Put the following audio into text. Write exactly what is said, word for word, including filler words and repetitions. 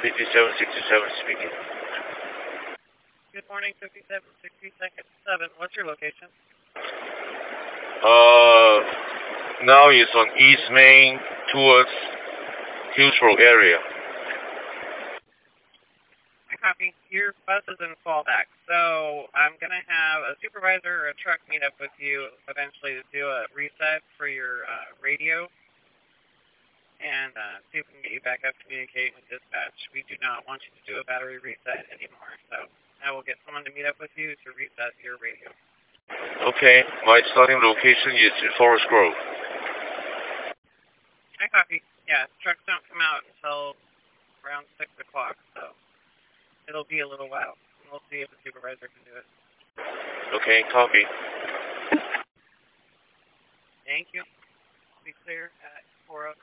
fifty-seven sixty-seven speaking. Good morning, fifty-seven sixty-seven. What's your location? Uh, now it's on East Main towards Hillsborough area. I copy. Your bus is in fallback, so I'm going to have a supervisor or a truck meet up with you eventually to do a reset for your uh, radio and uh, see if we can get you back up communicating with dispatch. We do not want you to do a battery reset anymore, so I will get someone to meet up with you to reset your radio. Okay, my starting location is in Forest Grove. I copy. Yeah, trucks don't come out until around six o'clock, so it'll be a little while. We'll see if the supervisor can do it. Okay, copy. Thank you. Be clear at four oh